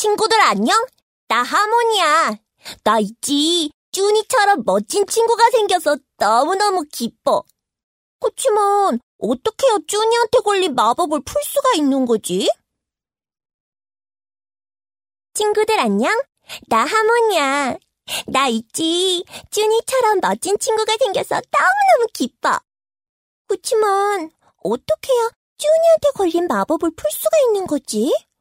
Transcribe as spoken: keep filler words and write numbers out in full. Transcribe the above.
친구들 안녕? 나 하모니야. 나 있지. 쭈니처럼 멋진 친구가 생겨서 너무너무 기뻐. 그치만 어떻게 해야 쭈니한테 걸린 마법을 풀 수가 있는 거지? 친구들 안녕? 나 하모니야. 나 있지. 쭈니처럼 멋진 친구가 생겨서 너무너무 기뻐. 그치만 어떻게 해야 쭈니한테 걸린 마법을 풀 수가 있는 거지?